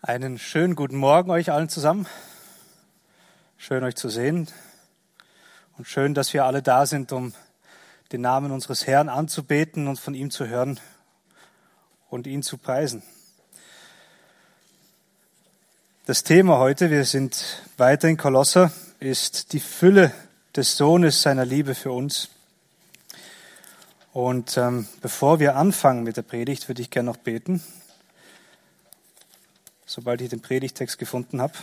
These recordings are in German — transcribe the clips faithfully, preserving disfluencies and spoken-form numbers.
Einen schönen guten Morgen euch allen zusammen. Schön euch zu sehen und schön, dass wir alle da sind, um den Namen unseres Herrn anzubeten und von ihm zu hören und ihn zu preisen. Das Thema heute, wir sind weiter in Kolosser, ist die Fülle des Sohnes seiner Liebe für uns. Und ähm, bevor wir anfangen mit der Predigt, würde ich gerne noch beten. Sobald ich den Predigtext gefunden habe.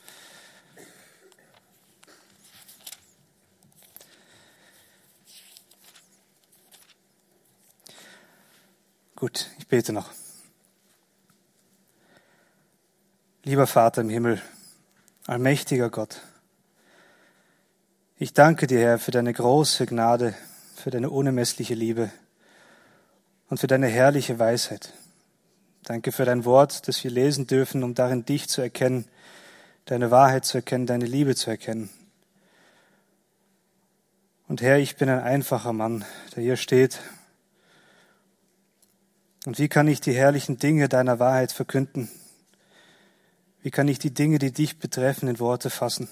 Gut, ich bete noch. Lieber Vater im Himmel, allmächtiger Gott, ich danke dir, Herr, für deine große Gnade, für deine unermessliche Liebe und für deine herrliche Weisheit. Danke für dein Wort, das wir lesen dürfen, um darin dich zu erkennen, deine Wahrheit zu erkennen, deine Liebe zu erkennen. Und Herr, ich bin ein einfacher Mann, der hier steht. Und wie kann ich die herrlichen Dinge deiner Wahrheit verkünden? Wie kann ich die Dinge, die dich betreffen, in Worte fassen?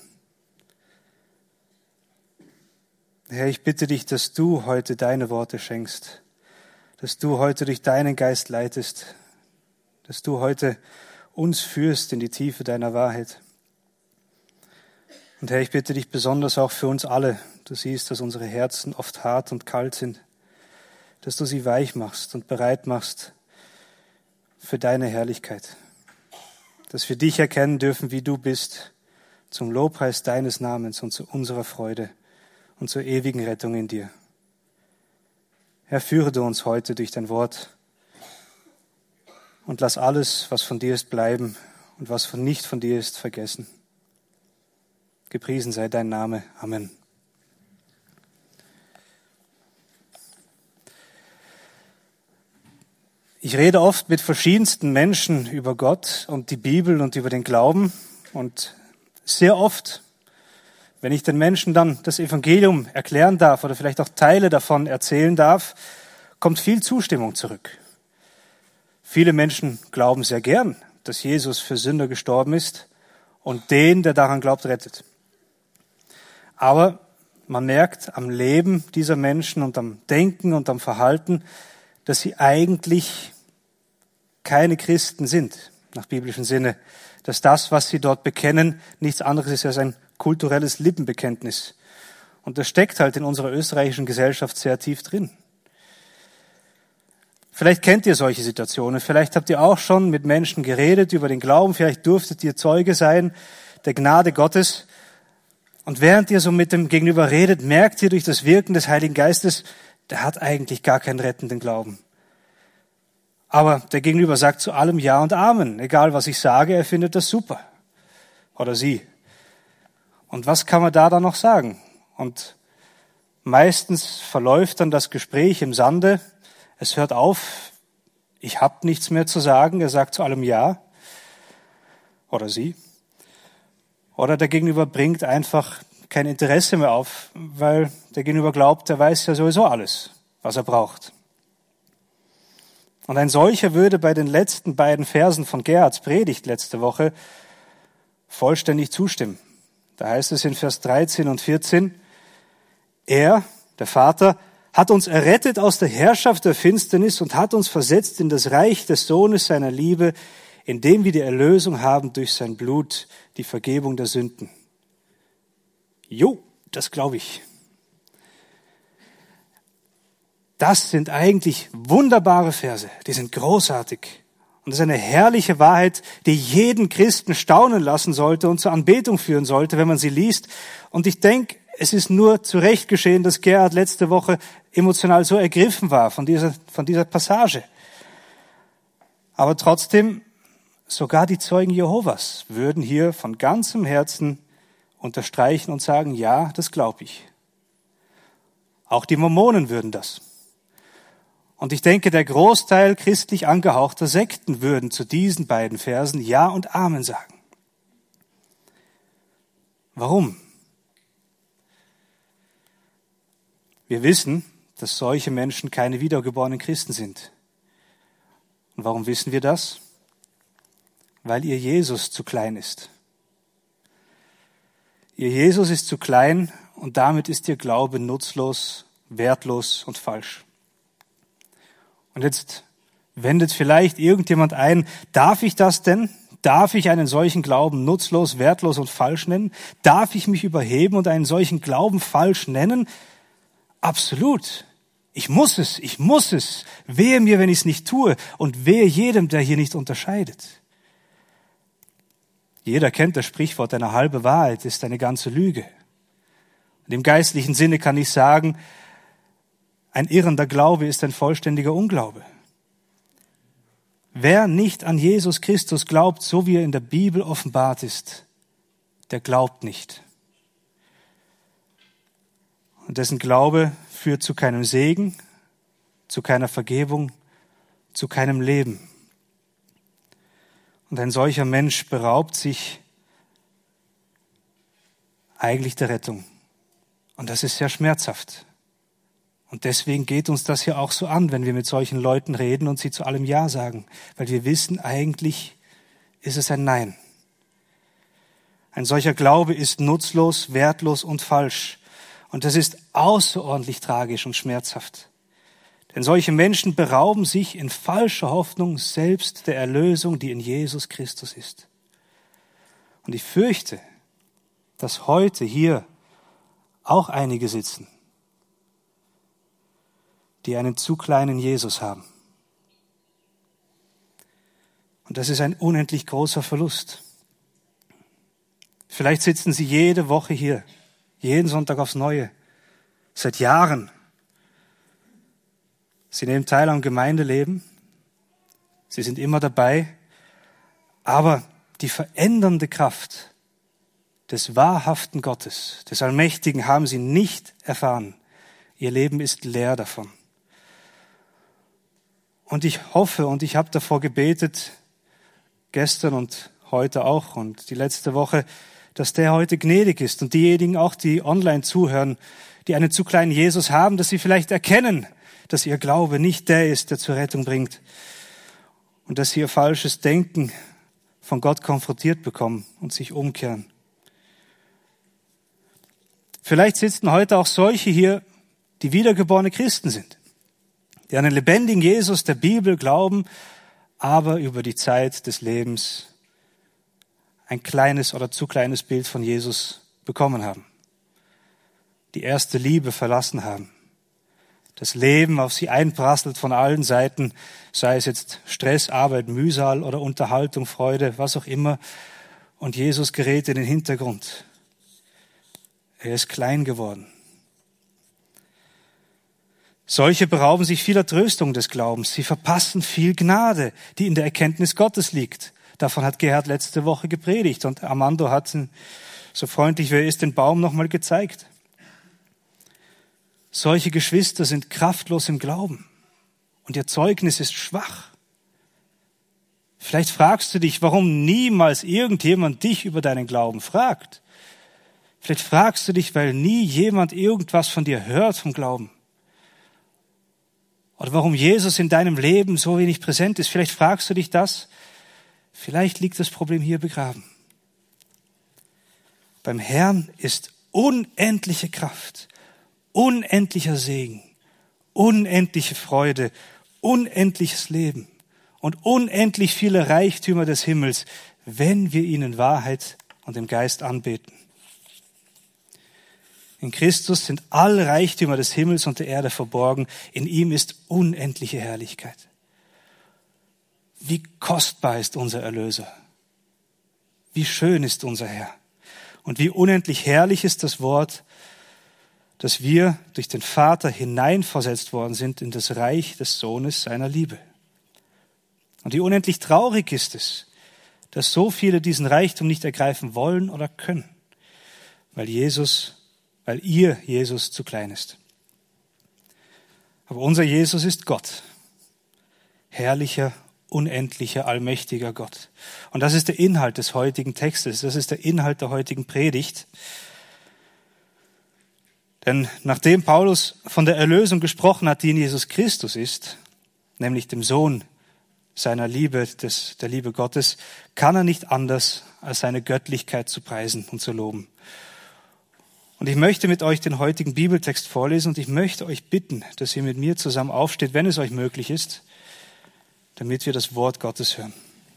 Herr, ich bitte dich, dass du heute deine Worte schenkst, dass du heute durch deinen Geist leitest, dass du heute uns führst in die Tiefe deiner Wahrheit. Und Herr, ich bitte dich besonders auch für uns alle. Du siehst, dass unsere Herzen oft hart und kalt sind, dass du sie weich machst und bereit machst für deine Herrlichkeit. Dass wir dich erkennen dürfen, wie du bist, zum Lobpreis deines Namens und zu unserer Freude und zur ewigen Rettung in dir. Herr, führe du uns heute durch dein Wort und lass alles, was von dir ist, bleiben und was von nicht von dir ist, vergessen. Gepriesen sei dein Name. Amen. Ich rede oft mit verschiedensten Menschen über Gott und die Bibel und über den Glauben. Und sehr oft, wenn ich den Menschen dann das Evangelium erklären darf oder vielleicht auch Teile davon erzählen darf, kommt viel Zustimmung zurück. Viele Menschen glauben sehr gern, dass Jesus für Sünder gestorben ist und den, der daran glaubt, rettet. Aber man merkt am Leben dieser Menschen und am Denken und am Verhalten, dass sie eigentlich keine Christen sind, nach biblischem Sinne. Dass das, was sie dort bekennen, nichts anderes ist als ein kulturelles Lippenbekenntnis. Und das steckt halt in unserer österreichischen Gesellschaft sehr tief drin. Vielleicht kennt ihr solche Situationen, vielleicht habt ihr auch schon mit Menschen geredet über den Glauben, vielleicht durftet ihr Zeuge sein der Gnade Gottes. Und während ihr so mit dem Gegenüber redet, merkt ihr durch das Wirken des Heiligen Geistes, der hat eigentlich gar keinen rettenden Glauben. Aber der Gegenüber sagt zu allem Ja und Amen. Egal was ich sage, er findet das super. Oder sie. Und was kann man da dann noch sagen? Und meistens verläuft dann das Gespräch im Sande. Es hört auf, ich habe nichts mehr zu sagen, er sagt zu allem Ja. Oder sie. Oder der Gegenüber bringt einfach kein Interesse mehr auf, weil der Gegenüber glaubt, er weiß ja sowieso alles, was er braucht. Und ein solcher würde bei den letzten beiden Versen von Gerhards Predigt letzte Woche vollständig zustimmen. Da heißt es in Vers dreizehn und vierzehn, er, der Vater, hat uns errettet aus der Herrschaft der Finsternis und hat uns versetzt in das Reich des Sohnes seiner Liebe, indem wir die Erlösung haben durch sein Blut, die Vergebung der Sünden. Jo, das glaube ich. Das sind eigentlich wunderbare Verse, die sind großartig. Und das ist eine herrliche Wahrheit, die jeden Christen staunen lassen sollte und zur Anbetung führen sollte, wenn man sie liest. Und ich denke, es ist nur zu Recht geschehen, dass Gerhard letzte Woche emotional so ergriffen war von dieser, von dieser Passage. Aber trotzdem, sogar die Zeugen Jehovas würden hier von ganzem Herzen unterstreichen und sagen, ja, das glaube ich. Auch die Mormonen würden das. Und ich denke, der Großteil christlich angehauchter Sekten würden zu diesen beiden Versen Ja und Amen sagen. Warum? Wir wissen, dass solche Menschen keine wiedergeborenen Christen sind. Und warum wissen wir das? Weil ihr Jesus zu klein ist. Ihr Jesus ist zu klein und damit ist ihr Glaube nutzlos, wertlos und falsch. Und jetzt wendet vielleicht irgendjemand ein, darf ich das denn? Darf ich einen solchen Glauben nutzlos, wertlos und falsch nennen? Darf ich mich überheben und einen solchen Glauben falsch nennen? Absolut. Ich muss es, ich muss es. Wehe mir, wenn ich es nicht tue und wehe jedem, der hier nicht unterscheidet. Jeder kennt das Sprichwort, eine halbe Wahrheit ist eine ganze Lüge. Und im geistlichen Sinne kann ich sagen, ein irrender Glaube ist ein vollständiger Unglaube. Wer nicht an Jesus Christus glaubt, so wie er in der Bibel offenbart ist, der glaubt nicht. Und dessen Glaube führt zu keinem Segen, zu keiner Vergebung, zu keinem Leben. Und ein solcher Mensch beraubt sich eigentlich der Rettung. Und das ist sehr schmerzhaft. Und deswegen geht uns das ja auch so an, wenn wir mit solchen Leuten reden und sie zu allem Ja sagen. Weil wir wissen, eigentlich ist es ein Nein. Ein solcher Glaube ist nutzlos, wertlos und falsch. Und das ist außerordentlich tragisch und schmerzhaft. Denn solche Menschen berauben sich in falscher Hoffnung selbst der Erlösung, die in Jesus Christus ist. Und ich fürchte, dass heute hier auch einige sitzen, die einen zu kleinen Jesus haben. Und das ist ein unendlich großer Verlust. Vielleicht sitzen sie jede Woche hier, jeden Sonntag aufs Neue, seit Jahren. Sie nehmen teil am Gemeindeleben, sie sind immer dabei, aber die verändernde Kraft des wahrhaften Gottes, des Allmächtigen, haben sie nicht erfahren. Ihr Leben ist leer davon. Und ich hoffe und ich habe davor gebetet, gestern und heute auch und die letzte Woche, dass der heute gnädig ist und diejenigen auch, die online zuhören, die einen zu kleinen Jesus haben, dass sie vielleicht erkennen, dass ihr Glaube nicht der ist, der zur Rettung bringt und dass sie ihr falsches Denken von Gott konfrontiert bekommen und sich umkehren. Vielleicht sitzen heute auch solche hier, die wiedergeborene Christen sind, die an den lebendigen Jesus der Bibel glauben, aber über die Zeit des Lebens ein kleines oder zu kleines Bild von Jesus bekommen haben, die erste Liebe verlassen haben, das Leben auf sie einprasselt von allen Seiten, sei es jetzt Stress, Arbeit, Mühsal oder Unterhaltung, Freude, was auch immer, und Jesus gerät in den Hintergrund. Er ist klein geworden. Solche berauben sich vieler Tröstung des Glaubens. Sie verpassen viel Gnade, die in der Erkenntnis Gottes liegt. Davon hat Gerhard letzte Woche gepredigt und Armando hat, so freundlich wie er ist, den Baum nochmal gezeigt. Solche Geschwister sind kraftlos im Glauben und ihr Zeugnis ist schwach. Vielleicht fragst du dich, warum niemals irgendjemand dich über deinen Glauben fragt. Vielleicht fragst du dich, weil nie jemand irgendwas von dir hört vom Glauben. Oder warum Jesus in deinem Leben so wenig präsent ist. Vielleicht fragst du dich das. Vielleicht liegt das Problem hier begraben. Beim Herrn ist unendliche Kraft, unendlicher Segen, unendliche Freude, unendliches Leben und unendlich viele Reichtümer des Himmels, wenn wir ihn in Wahrheit und im Geist anbeten. In Christus sind alle Reichtümer des Himmels und der Erde verborgen. In ihm ist unendliche Herrlichkeit. Wie kostbar ist unser Erlöser. Wie schön ist unser Herr. Und wie unendlich herrlich ist das Wort, dass wir durch den Vater hineinversetzt worden sind in das Reich des Sohnes seiner Liebe. Und wie unendlich traurig ist es, dass so viele diesen Reichtum nicht ergreifen wollen oder können, weil Jesus weil ihr Jesus zu klein ist. Aber unser Jesus ist Gott. Herrlicher, unendlicher, allmächtiger Gott. Und das ist der Inhalt des heutigen Textes. Das ist der Inhalt der heutigen Predigt. Denn nachdem Paulus von der Erlösung gesprochen hat, die in Jesus Christus ist, nämlich dem Sohn seiner Liebe, des, der Liebe Gottes, kann er nicht anders, als seine Göttlichkeit zu preisen und zu loben. Und ich möchte mit euch den heutigen Bibeltext vorlesen und ich möchte euch bitten, dass ihr mit mir zusammen aufsteht, wenn es euch möglich ist, damit wir das Wort Gottes hören.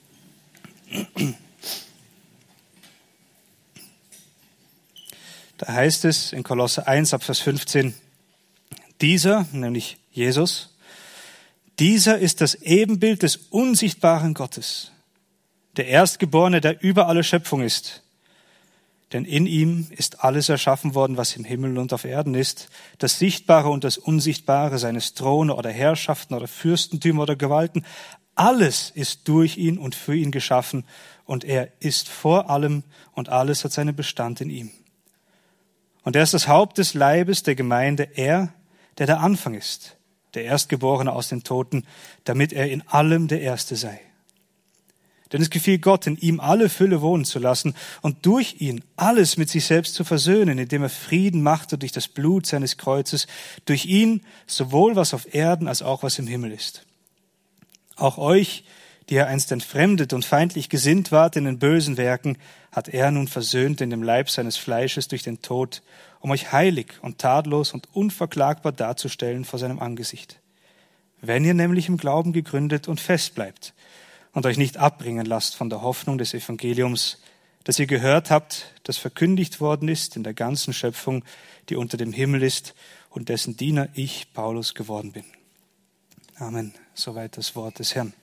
Da heißt es in Kolosser eins, ab Vers fünfzehn, dieser, nämlich Jesus, dieser ist das Ebenbild des unsichtbaren Gottes, der Erstgeborene, der über alle Schöpfung ist. Denn in ihm ist alles erschaffen worden, was im Himmel und auf Erden ist, das Sichtbare und das Unsichtbare, seines Throne oder Herrschaften oder Fürstentümer oder Gewalten. Alles ist durch ihn und für ihn geschaffen und er ist vor allem und alles hat seinen Bestand in ihm. Und er ist das Haupt des Leibes der Gemeinde, er, der der Anfang ist, der Erstgeborene aus den Toten, damit er in allem der Erste sei. Denn es gefiel Gott, in ihm alle Fülle wohnen zu lassen und durch ihn alles mit sich selbst zu versöhnen, indem er Frieden machte durch das Blut seines Kreuzes, durch ihn sowohl was auf Erden als auch was im Himmel ist. Auch euch, die ihr einst entfremdet und feindlich gesinnt wart in den bösen Werken, hat er nun versöhnt in dem Leib seines Fleisches durch den Tod, um euch heilig und tadellos und unverklagbar darzustellen vor seinem Angesicht. Wenn ihr nämlich im Glauben gegründet und fest bleibt und euch nicht abbringen lasst von der Hoffnung des Evangeliums, das ihr gehört habt, das verkündigt worden ist in der ganzen Schöpfung, die unter dem Himmel ist und dessen Diener ich, Paulus, geworden bin. Amen. Soweit das Wort des Herrn.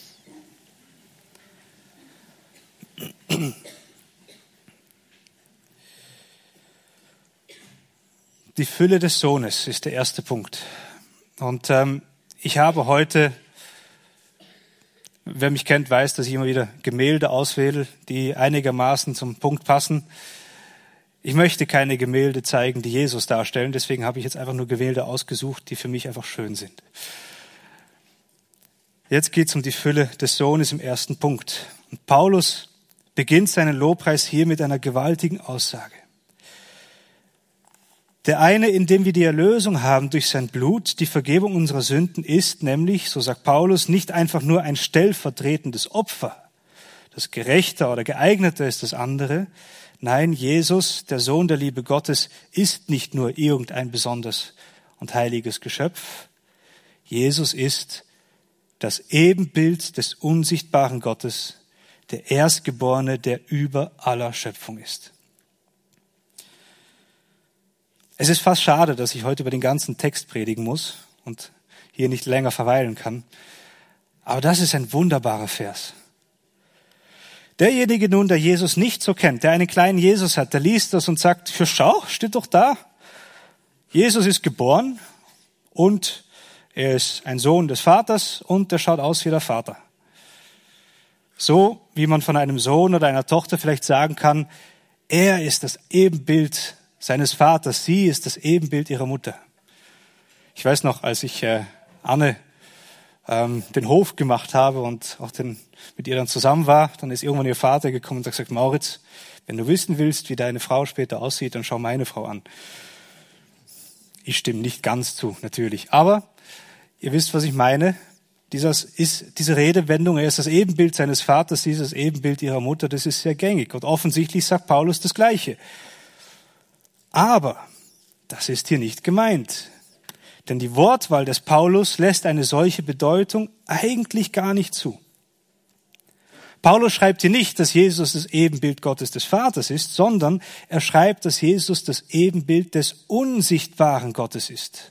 Die Fülle des Sohnes ist der erste Punkt. Und ähm, ich habe heute, wer mich kennt, weiß, dass ich immer wieder Gemälde auswähle, die einigermaßen zum Punkt passen. Ich möchte keine Gemälde zeigen, die Jesus darstellen, deswegen habe ich jetzt einfach nur Gemälde ausgesucht, die für mich einfach schön sind. Jetzt geht es um die Fülle des Sohnes im ersten Punkt. Und Paulus beginnt seinen Lobpreis hier mit einer gewaltigen Aussage. Der eine, in dem wir die Erlösung haben durch sein Blut, die Vergebung unserer Sünden, ist nämlich, so sagt Paulus, nicht einfach nur ein stellvertretendes Opfer, das gerechter oder geeigneter ist als andere. Nein, Jesus, der Sohn der Liebe Gottes, ist nicht nur irgendein besonders und heiliges Geschöpf. Jesus ist das Ebenbild des unsichtbaren Gottes, der Erstgeborene, der über aller Schöpfung ist. Es ist fast schade, dass ich heute über den ganzen Text predigen muss und hier nicht länger verweilen kann. Aber das ist ein wunderbarer Vers. Derjenige nun, der Jesus nicht so kennt, der einen kleinen Jesus hat, der liest das und sagt, für schau, steht doch da. Jesus ist geboren und er ist ein Sohn des Vaters und der schaut aus wie der Vater. So wie man von einem Sohn oder einer Tochter vielleicht sagen kann, er ist das Ebenbild seines Vaters, sie ist das Ebenbild ihrer Mutter. Ich weiß noch, als ich äh, Anne ähm, den Hof gemacht habe und auch den, mit ihr dann zusammen war, dann ist irgendwann ihr Vater gekommen und hat gesagt, Mauritz, wenn du wissen willst, wie deine Frau später aussieht, dann schau meine Frau an. Ich stimme nicht ganz zu, natürlich, aber ihr wisst, was ich meine. Dieses ist, diese Redewendung, er ist das Ebenbild seines Vaters, dieses Ebenbild ihrer Mutter, das ist sehr gängig. Und offensichtlich sagt Paulus das Gleiche. Aber das ist hier nicht gemeint. Denn die Wortwahl des Paulus lässt eine solche Bedeutung eigentlich gar nicht zu. Paulus schreibt hier nicht, dass Jesus das Ebenbild Gottes des Vaters ist, sondern er schreibt, dass Jesus das Ebenbild des unsichtbaren Gottes ist.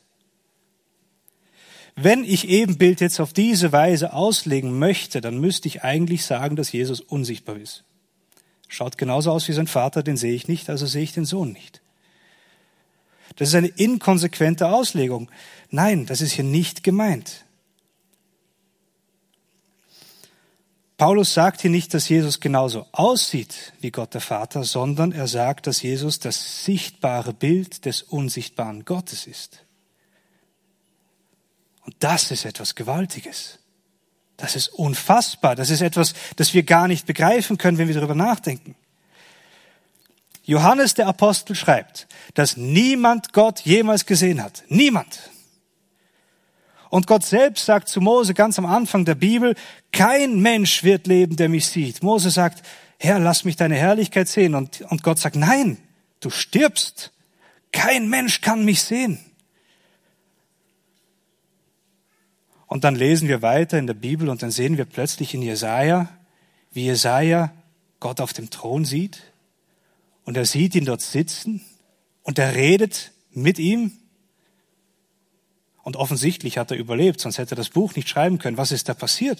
Wenn ich Ebenbild jetzt auf diese Weise auslegen möchte, dann müsste ich eigentlich sagen, dass Jesus unsichtbar ist. Schaut genauso aus wie sein Vater, den sehe ich nicht, also sehe ich den Sohn nicht. Das ist eine inkonsequente Auslegung. Nein, das ist hier nicht gemeint. Paulus sagt hier nicht, dass Jesus genauso aussieht wie Gott der Vater, sondern er sagt, dass Jesus das sichtbare Bild des unsichtbaren Gottes ist. Und das ist etwas Gewaltiges. Das ist unfassbar. Das ist etwas, das wir gar nicht begreifen können, wenn wir darüber nachdenken. Johannes der Apostel schreibt, dass niemand Gott jemals gesehen hat. Niemand. Und Gott selbst sagt zu Mose ganz am Anfang der Bibel, kein Mensch wird leben, der mich sieht. Mose sagt, Herr, lass mich deine Herrlichkeit sehen. Und, und Gott sagt, nein, du stirbst. Kein Mensch kann mich sehen. Und dann lesen wir weiter in der Bibel und dann sehen wir plötzlich in Jesaja, wie Jesaja Gott auf dem Thron sieht. Und er sieht ihn dort sitzen und er redet mit ihm. Und offensichtlich hat er überlebt, sonst hätte er das Buch nicht schreiben können. Was ist da passiert?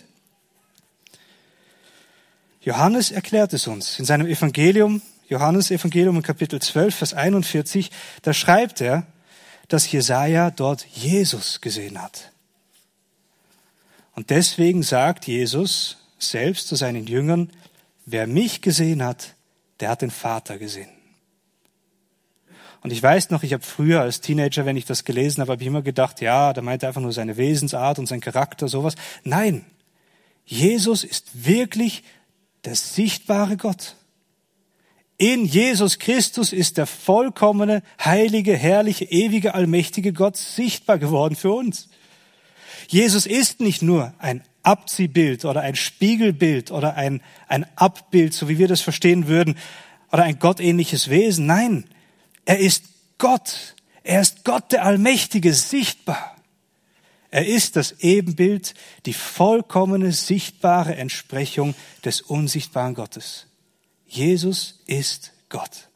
Johannes erklärt es uns in seinem Evangelium, Johannes Evangelium in Kapitel zwölf, Vers einundvierzig, da schreibt er, dass Jesaja dort Jesus gesehen hat. Und deswegen sagt Jesus selbst zu seinen Jüngern, wer mich gesehen hat, der hat den Vater gesehen. Und ich weiß noch, ich habe früher als Teenager, wenn ich das gelesen habe, habe ich immer gedacht, ja, da meint er einfach nur seine Wesensart und sein Charakter, sowas. Nein, Jesus ist wirklich der sichtbare Gott. In Jesus Christus ist der vollkommene, heilige, herrliche, ewige, allmächtige Gott sichtbar geworden für uns. Jesus ist nicht nur ein Abziehbild oder ein Spiegelbild oder ein, ein Abbild, so wie wir das verstehen würden, oder ein gottähnliches Wesen. Nein, er ist Gott. Er ist Gott, der Allmächtige, sichtbar. Er ist das Ebenbild, die vollkommene, sichtbare Entsprechung des unsichtbaren Gottes. Jesus ist Gott.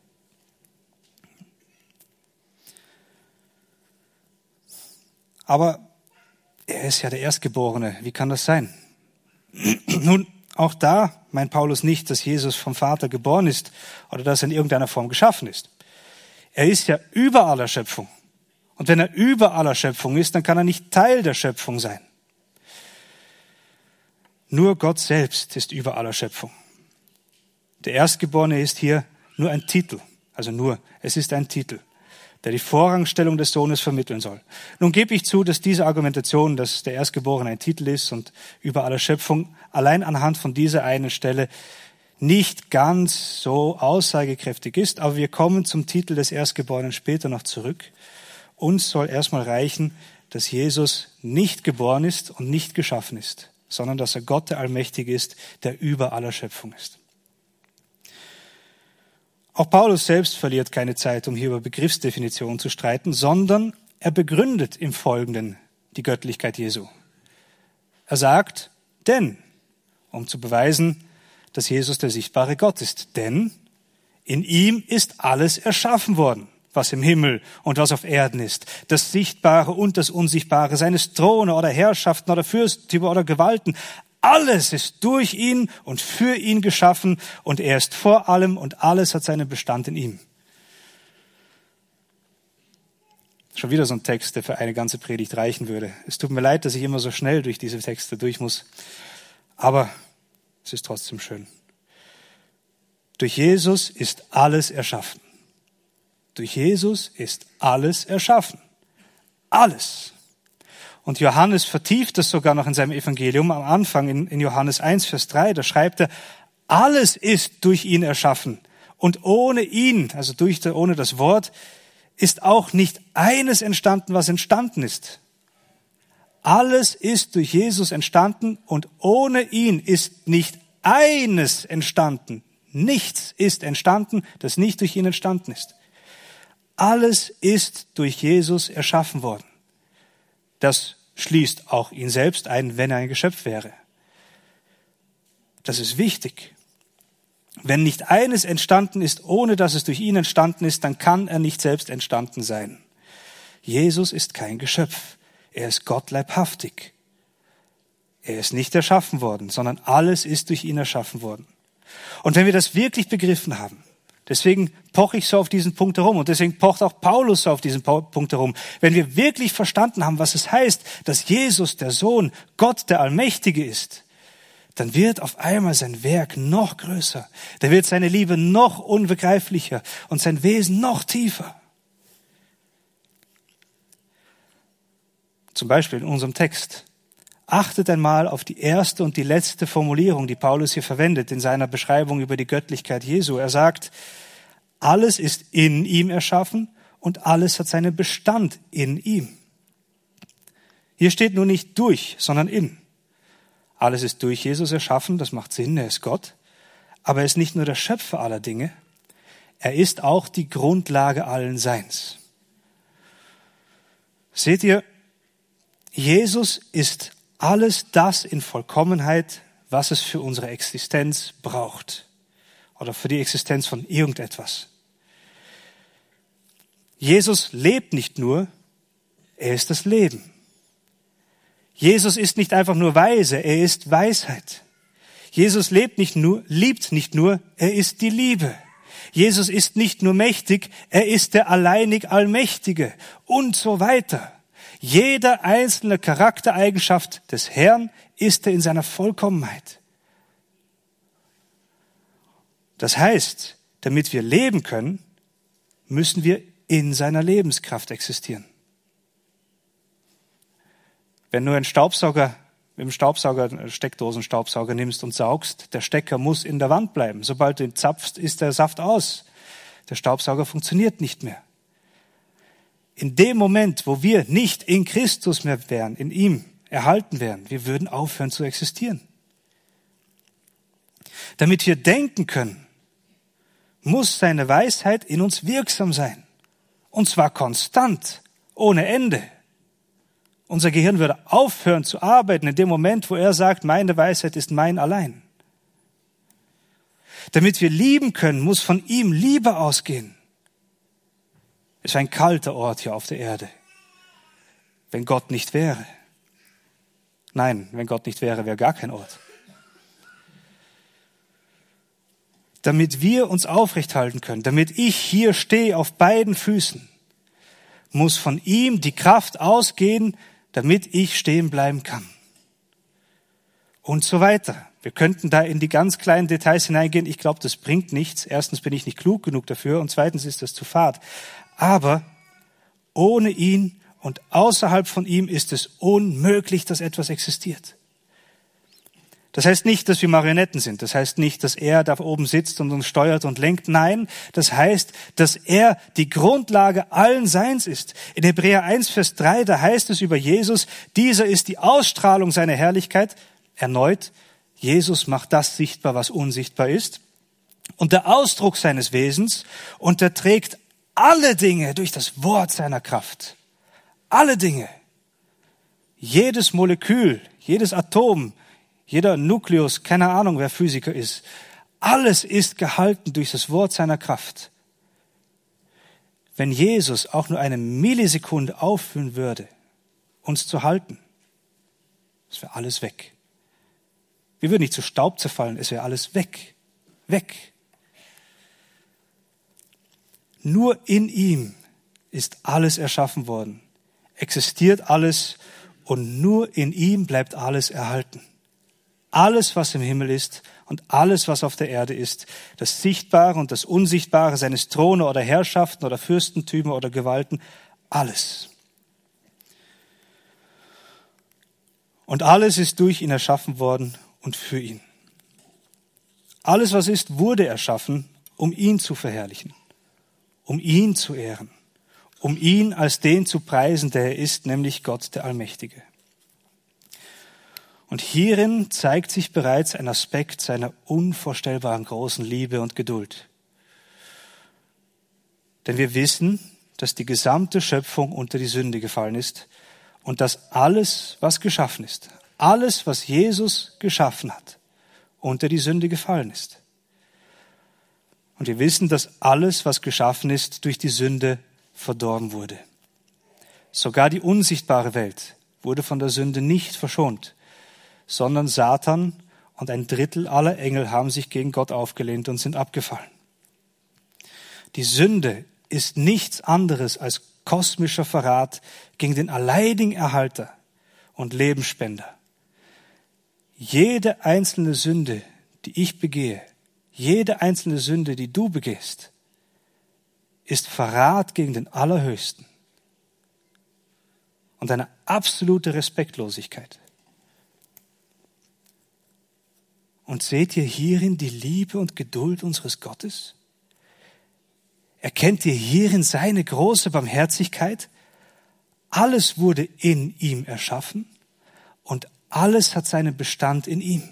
Aber er ist ja der Erstgeborene. Wie kann das sein? Nun, auch da meint Paulus nicht, dass Jesus vom Vater geboren ist oder dass er in irgendeiner Form geschaffen ist. Er ist ja über aller Schöpfung. Und wenn er über aller Schöpfung ist, dann kann er nicht Teil der Schöpfung sein. Nur Gott selbst ist über aller Schöpfung. Der Erstgeborene ist hier nur ein Titel. Also nur, es ist ein Titel, der die Vorrangstellung des Sohnes vermitteln soll. Nun gebe ich zu, dass diese Argumentation, dass der Erstgeborene ein Titel ist und über aller Schöpfung, allein anhand von dieser einen Stelle nicht ganz so aussagekräftig ist, aber wir kommen zum Titel des Erstgeborenen später noch zurück. Uns soll erstmal reichen, dass Jesus nicht geboren ist und nicht geschaffen ist, sondern dass er Gott der Allmächtige ist, der über aller Schöpfung ist. Auch Paulus selbst verliert keine Zeit, um hier über Begriffsdefinitionen zu streiten, sondern er begründet im Folgenden die Göttlichkeit Jesu. Er sagt, denn, um zu beweisen, dass Jesus der sichtbare Gott ist. Denn in ihm ist alles erschaffen worden, was im Himmel und was auf Erden ist. Das Sichtbare und das Unsichtbare, seine Throne oder Herrschaften oder Fürstentümer oder Gewalten. Alles ist durch ihn und für ihn geschaffen und er ist vor allem und alles hat seinen Bestand in ihm. Schon wieder so ein Text, der für eine ganze Predigt reichen würde. Es tut mir leid, dass ich immer so schnell durch diese Texte durch muss. Aber es ist trotzdem schön. Durch Jesus ist alles erschaffen. Durch Jesus ist alles erschaffen. Alles. Und Johannes vertieft das sogar noch in seinem Evangelium am Anfang in, in Johannes eins, Vers drei. Da schreibt er, alles ist durch ihn erschaffen. Und ohne ihn, also durch, ohne das Wort, ist auch nicht eines entstanden, was entstanden ist. Alles ist durch Jesus entstanden und ohne ihn ist nicht eines entstanden. Nichts ist entstanden, das nicht durch ihn entstanden ist. Alles ist durch Jesus erschaffen worden. Das schließt auch ihn selbst ein, wenn er ein Geschöpf wäre. Das ist wichtig. Wenn nicht eines entstanden ist, ohne dass es durch ihn entstanden ist, dann kann er nicht selbst entstanden sein. Jesus ist kein Geschöpf. Er ist Gott leibhaftig. Er ist nicht erschaffen worden, sondern alles ist durch ihn erschaffen worden. Und wenn wir das wirklich begriffen haben, deswegen poche ich so auf diesen Punkt herum und deswegen pocht auch Paulus so auf diesen Punkt herum. Wenn wir wirklich verstanden haben, was es heißt, dass Jesus, der Sohn, Gott, der Allmächtige ist, dann wird auf einmal sein Werk noch größer. Da wird seine Liebe noch unbegreiflicher und sein Wesen noch tiefer. Zum Beispiel in unserem Text. Achtet einmal auf die erste und die letzte Formulierung, die Paulus hier verwendet in seiner Beschreibung über die Göttlichkeit Jesu. Er sagt, alles ist in ihm erschaffen und alles hat seinen Bestand in ihm. Hier steht nur nicht durch, sondern in. Alles ist durch Jesus erschaffen, das macht Sinn, er ist Gott. Aber er ist nicht nur der Schöpfer aller Dinge, er ist auch die Grundlage allen Seins. Seht ihr, Jesus ist alles das in Vollkommenheit, was es für unsere Existenz braucht. Oder für die Existenz von irgendetwas. Jesus lebt nicht nur, er ist das Leben. Jesus ist nicht einfach nur weise, er ist Weisheit. Jesus lebt nicht nur, liebt nicht nur, er ist die Liebe. Jesus ist nicht nur mächtig, er ist der alleinig Allmächtige und so weiter. Jede einzelne Charaktereigenschaft des Herrn ist er in seiner Vollkommenheit. Das heißt, damit wir leben können, müssen wir in seiner Lebenskraft existieren. Wenn du einen Staubsauger, mit dem Staubsauger, einen Steckdosenstaubsauger nimmst und saugst, der Stecker muss in der Wand bleiben. Sobald du ihn zapfst, ist der Saft aus. Der Staubsauger funktioniert nicht mehr. In dem Moment, wo wir nicht in Christus mehr wären, in ihm erhalten wären, wir würden aufhören zu existieren. Damit wir denken können, muss seine Weisheit in uns wirksam sein. Und zwar konstant, ohne Ende. Unser Gehirn würde aufhören zu arbeiten in dem Moment, wo er sagt, meine Weisheit ist mein allein. Damit wir lieben können, muss von ihm Liebe ausgehen. Es ist ein kalter Ort hier auf der Erde, wenn Gott nicht wäre. Nein, wenn Gott nicht wäre, wäre gar kein Ort. Damit wir uns aufrecht halten können, damit ich hier stehe auf beiden Füßen, muss von ihm die Kraft ausgehen, damit ich stehen bleiben kann. Und so weiter. Wir könnten da in die ganz kleinen Details hineingehen. Ich glaube, das bringt nichts. Erstens bin ich nicht klug genug dafür und zweitens ist das zu fad. Aber ohne ihn und außerhalb von ihm ist es unmöglich, dass etwas existiert. Das heißt nicht, dass wir Marionetten sind. Das heißt nicht, dass er da oben sitzt und uns steuert und lenkt. Nein, das heißt, dass er die Grundlage allen Seins ist. In Hebräer eins, Vers drei, da heißt es über Jesus, dieser ist die Ausstrahlung seiner Herrlichkeit. Erneut, Jesus macht das sichtbar, was unsichtbar ist. Und der Ausdruck seines Wesens, und er trägt alle Dinge durch das Wort seiner Kraft. Alle Dinge. Jedes Molekül, jedes Atom, jeder Nukleus, keine Ahnung, wer Physiker ist. Alles ist gehalten durch das Wort seiner Kraft. Wenn Jesus auch nur eine Millisekunde aufhören würde, uns zu halten, es wäre alles weg. Wir würden nicht zu Staub zerfallen, es wäre alles weg. Weg. Nur in ihm ist alles erschaffen worden, existiert alles und nur in ihm bleibt alles erhalten. Alles, was im Himmel ist und alles, was auf der Erde ist, das Sichtbare und das Unsichtbare, seines Throne oder Herrschaften oder Fürstentümer oder Gewalten, alles. Und alles ist durch ihn erschaffen worden und für ihn. Alles, was ist, wurde erschaffen, um ihn zu verherrlichen, um ihn zu ehren, um ihn als den zu preisen, der er ist, nämlich Gott, der Allmächtige. Und hierin zeigt sich bereits ein Aspekt seiner unvorstellbaren großen Liebe und Geduld. Denn wir wissen, dass die gesamte Schöpfung unter die Sünde gefallen ist und dass alles, was geschaffen ist, alles, was Jesus geschaffen hat, unter die Sünde gefallen ist. Und wir wissen, dass alles, was geschaffen ist, durch die Sünde verdorben wurde. Sogar die unsichtbare Welt wurde von der Sünde nicht verschont, sondern Satan und ein Drittel aller Engel haben sich gegen Gott aufgelehnt und sind abgefallen. Die Sünde ist nichts anderes als kosmischer Verrat gegen den alleinigen Erhalter und Lebensspender. Jede einzelne Sünde, die ich begehe, jede einzelne Sünde, die du begehst, ist Verrat gegen den Allerhöchsten und eine absolute Respektlosigkeit. Und seht ihr hierin die Liebe und Geduld unseres Gottes? Erkennt ihr hierin seine große Barmherzigkeit? alles wurde in ihm erschaffen und alles hat seinen Bestand in ihm.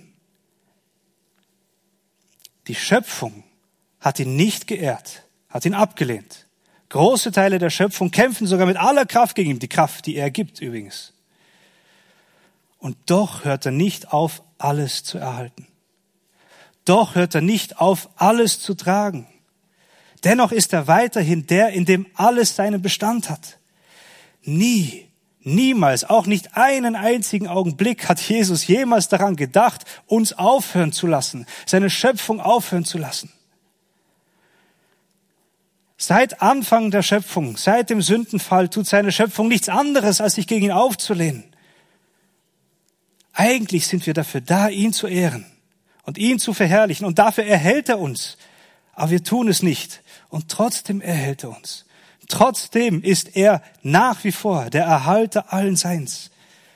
Die Schöpfung hat ihn nicht geehrt, hat ihn abgelehnt. Große Teile der Schöpfung kämpfen sogar mit aller Kraft gegen ihn, die Kraft, die er gibt übrigens. Und doch hört er nicht auf, alles zu erhalten. Doch hört er nicht auf, alles zu tragen. Dennoch ist er weiterhin der, in dem alles seinen Bestand hat. Nie, niemals, auch nicht einen einzigen Augenblick hat Jesus jemals daran gedacht, uns aufhören zu lassen, seine Schöpfung aufhören zu lassen. Seit Anfang der Schöpfung, seit dem Sündenfall, tut seine Schöpfung nichts anderes, als sich gegen ihn aufzulehnen. Eigentlich sind wir dafür da, ihn zu ehren und ihn zu verherrlichen. Und dafür erhält er uns. Aber wir tun es nicht. Und trotzdem erhält er uns. Trotzdem ist er nach wie vor der Erhalter allen Seins.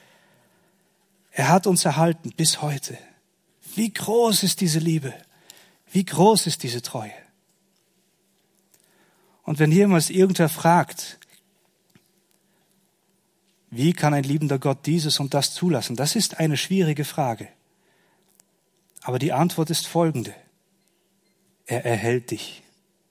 Er hat uns erhalten bis heute. Wie groß ist diese Liebe? Wie groß ist diese Treue? Und wenn jemals irgendwer fragt, wie kann ein liebender Gott dieses und das zulassen? Das ist eine schwierige Frage. Aber die Antwort ist folgende. Er erhält dich.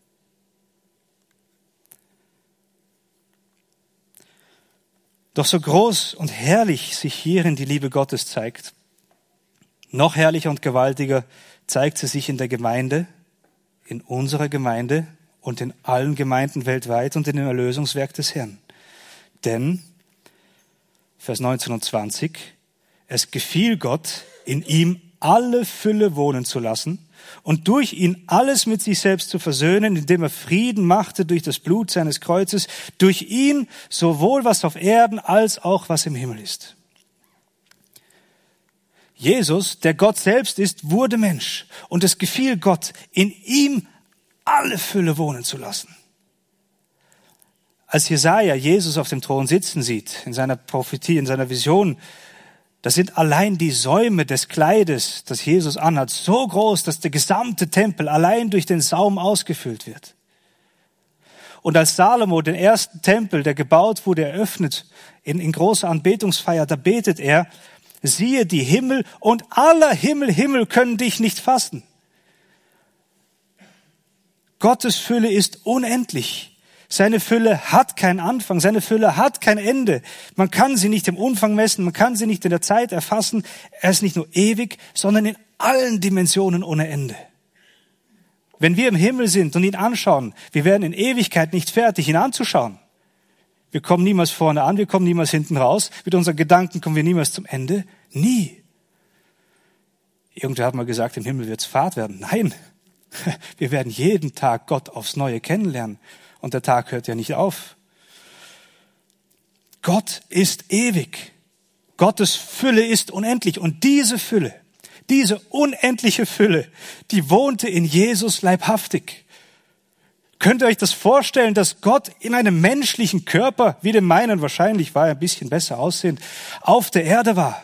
Doch so groß und herrlich sich hierin die Liebe Gottes zeigt, noch herrlicher und gewaltiger zeigt sie sich in der Gemeinde, in unserer Gemeinde und in allen Gemeinden weltweit und in dem Erlösungswerk des Herrn. Denn Vers neunzehn und zwanzig, es gefiel Gott, in ihm alle Fülle wohnen zu lassen und durch ihn alles mit sich selbst zu versöhnen, indem er Frieden machte durch das Blut seines Kreuzes, durch ihn sowohl was auf Erden als auch was im Himmel ist. Jesus, der Gott selbst ist, wurde Mensch und es gefiel Gott, in ihm alle Fülle wohnen zu lassen. Als Jesaja Jesus auf dem Thron sitzen sieht, in seiner Prophetie, in seiner Vision, da sind allein die Säume des Kleides, das Jesus anhat, so groß, dass der gesamte Tempel allein durch den Saum ausgefüllt wird. Und als Salomo den ersten Tempel, der gebaut wurde, eröffnet, in, in großer Anbetungsfeier, da betet er, siehe die Himmel und aller Himmel, Himmel können dich nicht fassen. Gottes Fülle ist unendlich. Seine Fülle hat keinen Anfang, seine Fülle hat kein Ende. Man kann sie nicht im Umfang messen, man kann sie nicht in der Zeit erfassen. Er ist nicht nur ewig, sondern in allen Dimensionen ohne Ende. Wenn wir im Himmel sind und ihn anschauen, wir werden in Ewigkeit nicht fertig, ihn anzuschauen. Wir kommen niemals vorne an, wir kommen niemals hinten raus. Mit unseren Gedanken kommen wir niemals zum Ende. Nie. Irgendwer hat mal gesagt, im Himmel wird's Fahrt werden. Nein, wir werden jeden Tag Gott aufs Neue kennenlernen. Und der Tag hört ja nicht auf. Gott ist ewig. Gottes Fülle ist unendlich. Und diese Fülle, diese unendliche Fülle, die wohnte in Jesus leibhaftig. Könnt ihr euch das vorstellen, dass Gott in einem menschlichen Körper, wie dem meinen, wahrscheinlich war er ein bisschen besser aussehend, auf der Erde war?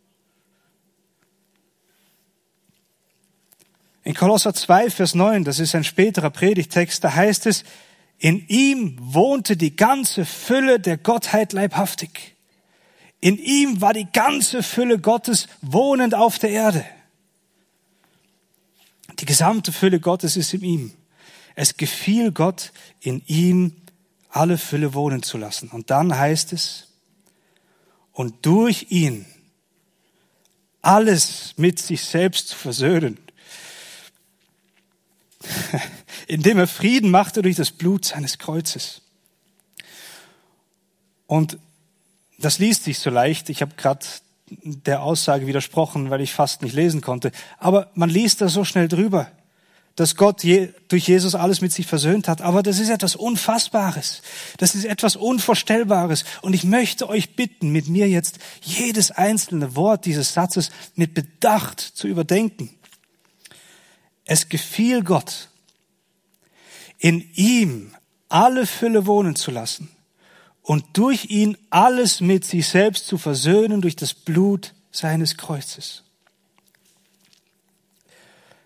In Kolosser zwei, Vers neun, das ist ein späterer Predigtext, da heißt es, in ihm wohnte die ganze Fülle der Gottheit leibhaftig. In ihm war die ganze Fülle Gottes wohnend auf der Erde. Die gesamte Fülle Gottes ist in ihm. Es gefiel Gott, in ihm alle Fülle wohnen zu lassen. Und dann heißt es, und durch ihn alles mit sich selbst zu versöhnen, indem er Frieden machte durch das Blut seines Kreuzes. Und das liest sich so leicht. Ich habe gerade der Aussage widersprochen, weil ich fast nicht lesen konnte. Aber man liest da so schnell drüber, dass Gott je, durch Jesus alles mit sich versöhnt hat. Aber das ist etwas Unfassbares. Das ist etwas Unvorstellbares. Und ich möchte euch bitten, mit mir jetzt jedes einzelne Wort dieses Satzes mit Bedacht zu überdenken. Es gefiel Gott, in ihm alle Fülle wohnen zu lassen und durch ihn alles mit sich selbst zu versöhnen durch das Blut seines Kreuzes.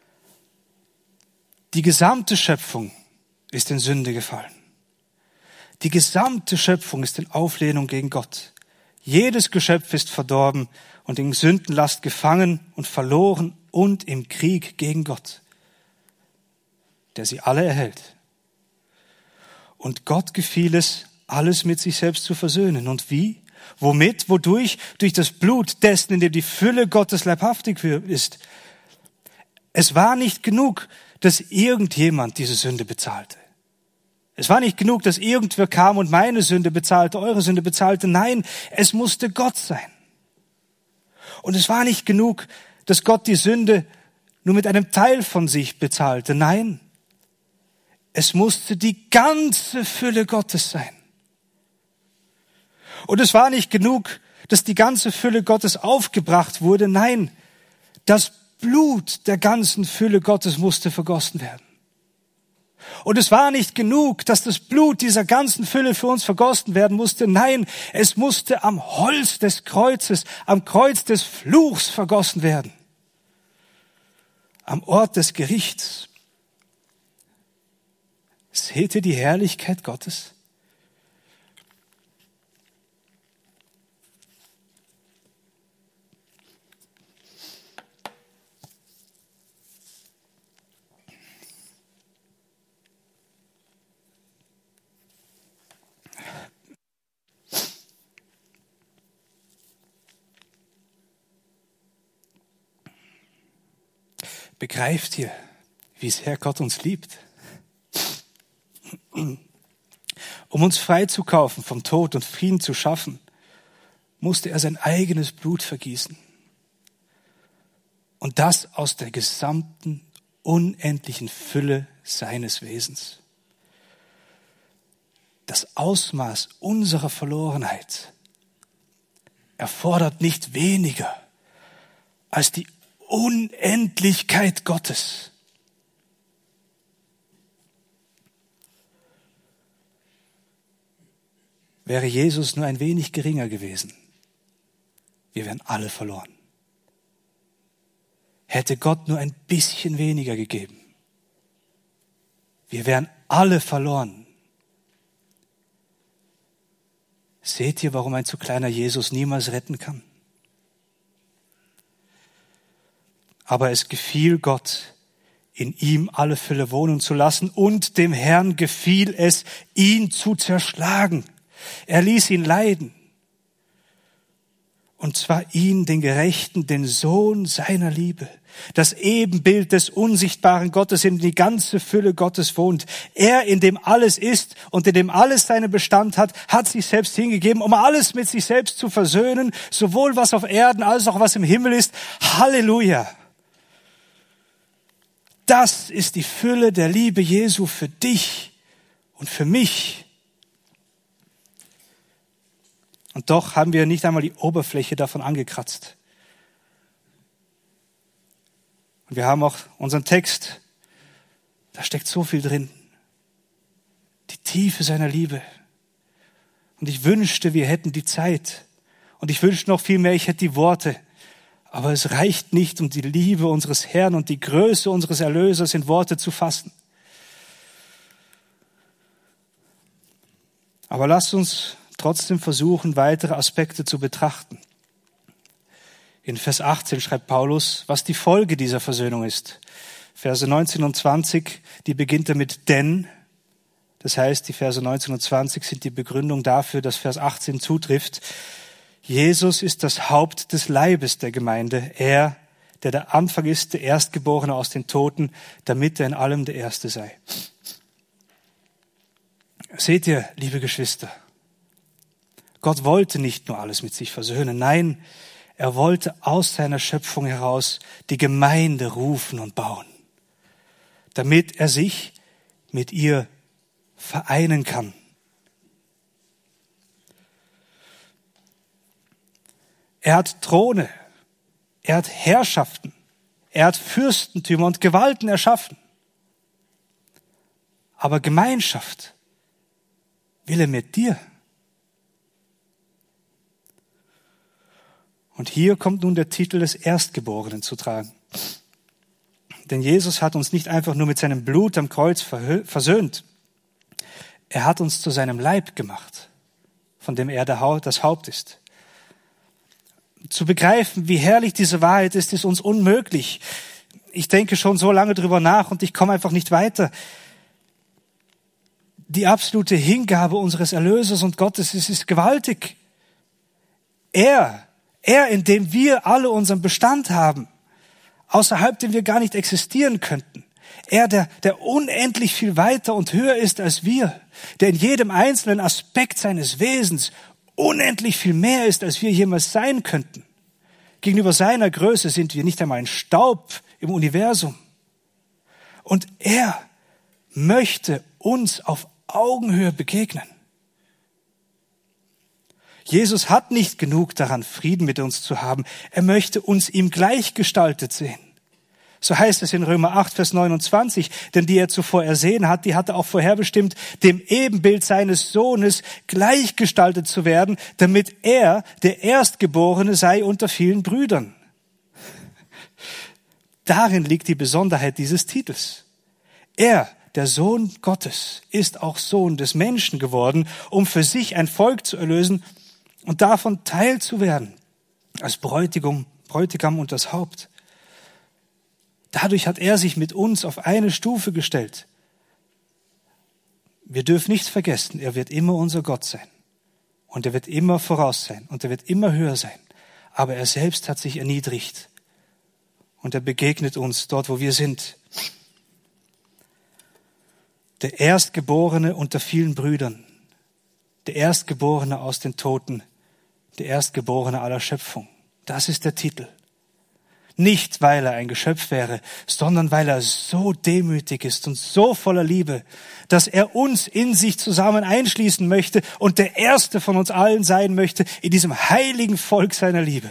Die gesamte Schöpfung ist in Sünde gefallen. Die gesamte Schöpfung ist in Auflehnung gegen Gott. Jedes Geschöpf ist verdorben und in Sündenlast gefangen und verloren und im Krieg gegen Gott, der sie alle erhält. Und Gott gefiel es, alles mit sich selbst zu versöhnen. Und wie? Womit? Wodurch? Durch das Blut dessen, in dem die Fülle Gottes leibhaftig ist. Es war nicht genug, dass irgendjemand diese Sünde bezahlte. Es war nicht genug, dass irgendwer kam und meine Sünde bezahlte, eure Sünde bezahlte. Nein, es musste Gott sein. Und es war nicht genug, dass Gott die Sünde nur mit einem Teil von sich bezahlte. Nein, es musste die ganze Fülle Gottes sein. Und es war nicht genug, dass die ganze Fülle Gottes aufgebracht wurde. Nein, das Blut der ganzen Fülle Gottes musste vergossen werden. Und es war nicht genug, dass das Blut dieser ganzen Fülle für uns vergossen werden musste. Nein, es musste am Holz des Kreuzes, am Kreuz des Fluchs vergossen werden. Am Ort des Gerichts. Seht ihr die Herrlichkeit Gottes? Begreift ihr, wie sehr Gott uns liebt? Um uns freizukaufen vom Tod und Frieden zu schaffen, musste er sein eigenes Blut vergießen. Und das aus der gesamten, unendlichen Fülle seines Wesens. Das Ausmaß unserer Verlorenheit erfordert nicht weniger als die Unendlichkeit Gottes. Wäre Jesus nur ein wenig geringer gewesen, wir wären alle verloren. Hätte Gott nur ein bisschen weniger gegeben, wir wären alle verloren. Seht ihr, warum ein zu kleiner Jesus niemals retten kann? Aber es gefiel Gott, in ihm alle Fülle wohnen zu lassen, und dem Herrn gefiel es, ihn zu zerschlagen. Er ließ ihn leiden. Und zwar ihn, den Gerechten, den Sohn seiner Liebe, das Ebenbild des unsichtbaren Gottes, in dem die ganze Fülle Gottes wohnt. Er, in dem alles ist und in dem alles seinen Bestand hat, hat sich selbst hingegeben, um alles mit sich selbst zu versöhnen, sowohl was auf Erden als auch was im Himmel ist. Halleluja! Das ist die Fülle der Liebe Jesu für dich und für mich. Und doch haben wir nicht einmal die Oberfläche davon angekratzt. Und wir haben auch unseren Text, da steckt so viel drin. Die Tiefe seiner Liebe. Und ich wünschte, wir hätten die Zeit. Und ich wünschte noch viel mehr, ich hätte die Worte. Aber es reicht nicht, um die Liebe unseres Herrn und die Größe unseres Erlösers in Worte zu fassen. Aber lasst uns trotzdem versuchen, weitere Aspekte zu betrachten. In Vers achtzehn schreibt Paulus, was die Folge dieser Versöhnung ist. Verse neunzehn und zwanzig, die beginnt damit denn. Das heißt, die Verse neunzehn und zwanzig sind die Begründung dafür, dass Vers achtzehn zutrifft. Jesus ist das Haupt des Leibes der Gemeinde. Er, der der Anfang ist, der Erstgeborene aus den Toten, damit er in allem der Erste sei. Seht ihr, liebe Geschwister, Gott wollte nicht nur alles mit sich versöhnen. Nein, er wollte aus seiner Schöpfung heraus die Gemeinde rufen und bauen, damit er sich mit ihr vereinen kann. Er hat Throne, er hat Herrschaften, er hat Fürstentümer und Gewalten erschaffen. Aber Gemeinschaft will er mit dir. Und hier kommt nun der Titel des Erstgeborenen zu tragen. Denn Jesus hat uns nicht einfach nur mit seinem Blut am Kreuz versöhnt. Er hat uns zu seinem Leib gemacht, von dem er das Haupt ist. Zu begreifen, wie herrlich diese Wahrheit ist, ist uns unmöglich. Ich denke schon so lange drüber nach und ich komme einfach nicht weiter. Die absolute Hingabe unseres Erlösers und Gottes ist, ist gewaltig. Er, er, in dem wir alle unseren Bestand haben, außerhalb dem wir gar nicht existieren könnten. Er, der, der unendlich viel weiter und höher ist als wir, der in jedem einzelnen Aspekt seines Wesens unendlich viel mehr ist, als wir jemals sein könnten. Gegenüber seiner Größe sind wir nicht einmal ein Staub im Universum. Und er möchte uns auf Augenhöhe begegnen. Jesus hat nicht genug daran, Frieden mit uns zu haben. Er möchte uns ihm gleichgestaltet sehen. So heißt es in Römer acht, Vers neunundzwanzig, denn die er zuvor ersehen hat, die hat er auch vorherbestimmt, dem Ebenbild seines Sohnes gleichgestaltet zu werden, damit er der Erstgeborene sei unter vielen Brüdern. Darin liegt die Besonderheit dieses Titels. Er, der Sohn Gottes, ist auch Sohn des Menschen geworden, um für sich ein Volk zu erlösen und davon Teil zu werden, als Bräutigam, Bräutigam und das Haupt. Dadurch hat er sich mit uns auf eine Stufe gestellt. Wir dürfen nicht vergessen, er wird immer unser Gott sein. Und er wird immer voraus sein. Und er wird immer höher sein. Aber er selbst hat sich erniedrigt. Und er begegnet uns dort, wo wir sind. Der Erstgeborene unter vielen Brüdern. Der Erstgeborene aus den Toten. Der Erstgeborene aller Schöpfung. Das ist der Titel. Nicht, weil er ein Geschöpf wäre, sondern weil er so demütig ist und so voller Liebe, dass er uns in sich zusammen einschließen möchte und der Erste von uns allen sein möchte in diesem heiligen Volk seiner Liebe.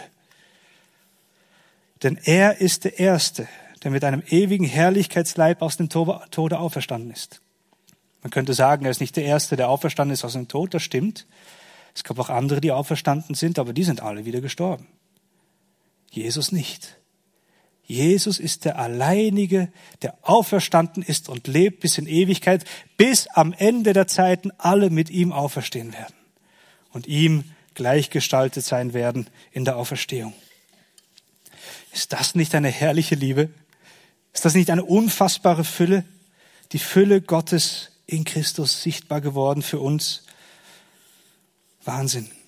Denn er ist der Erste, der mit einem ewigen Herrlichkeitsleib aus dem Tode auferstanden ist. Man könnte sagen, er ist nicht der Erste, der auferstanden ist aus dem Tod, das stimmt. Es gab auch andere, die auferstanden sind, aber die sind alle wieder gestorben. Jesus nicht. Jesus ist der Alleinige, der auferstanden ist und lebt bis in Ewigkeit, bis am Ende der Zeiten alle mit ihm auferstehen werden und ihm gleichgestaltet sein werden in der Auferstehung. Ist das nicht eine herrliche Liebe? Ist das nicht eine unfassbare Fülle? Die Fülle Gottes in Christus sichtbar geworden für uns. Wahnsinn.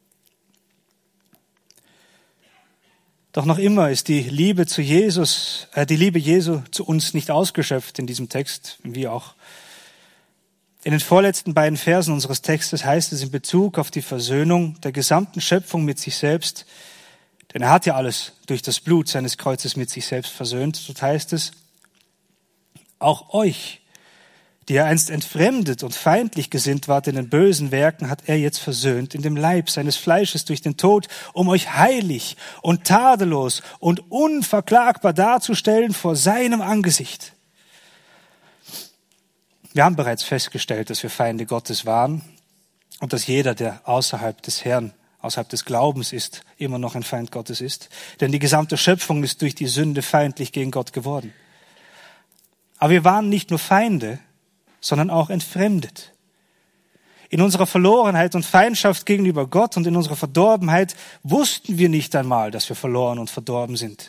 Doch noch immer ist die Liebe zu Jesus, äh, die Liebe Jesu zu uns nicht ausgeschöpft in diesem Text, wie auch. In den vorletzten beiden Versen unseres Textes heißt es in Bezug auf die Versöhnung der gesamten Schöpfung mit sich selbst, denn er hat ja alles durch das Blut seines Kreuzes mit sich selbst versöhnt. Dort heißt es, auch euch, die ihr einst entfremdet und feindlich gesinnt wart in den bösen Werken, hat er jetzt versöhnt in dem Leib seines Fleisches durch den Tod, um euch heilig und tadellos und unverklagbar darzustellen vor seinem Angesicht. Wir haben bereits festgestellt, dass wir Feinde Gottes waren und dass jeder, der außerhalb des Herrn, außerhalb des Glaubens ist, immer noch ein Feind Gottes ist. Denn die gesamte Schöpfung ist durch die Sünde feindlich gegen Gott geworden. Aber wir waren nicht nur Feinde, sondern auch entfremdet. In unserer Verlorenheit und Feindschaft gegenüber Gott und in unserer Verdorbenheit wussten wir nicht einmal, dass wir verloren und verdorben sind.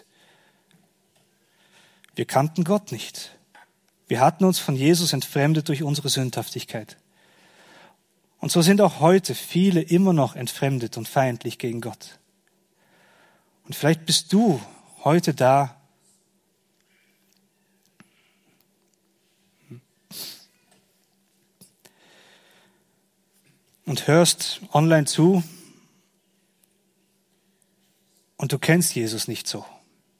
Wir kannten Gott nicht. Wir hatten uns von Jesus entfremdet durch unsere Sündhaftigkeit. Und so sind auch heute viele immer noch entfremdet und feindlich gegen Gott. Und vielleicht bist du heute da, und hörst online zu und du kennst Jesus nicht so.